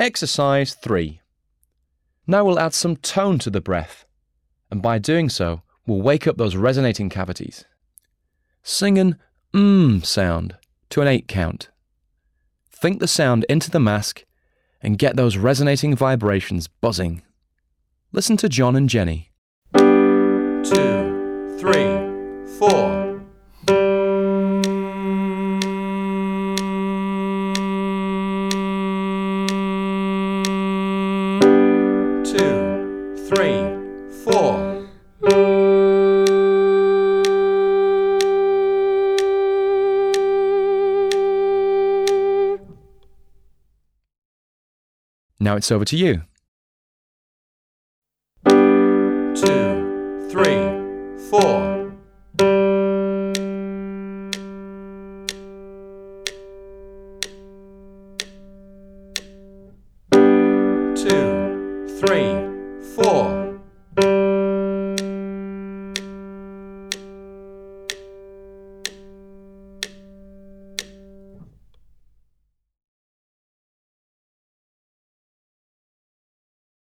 Exercise 3. Now we'll add some tone to the breath, and by doing so, we'll wake up those resonating cavities. Sing an sound to an 8 count. Think the sound into the mask and get those resonating vibrations buzzing. Listen to John and Jenny. 2, 3, 4. 2, 3, 4. Now it's over to you. 2, 3, 4. 2, 3,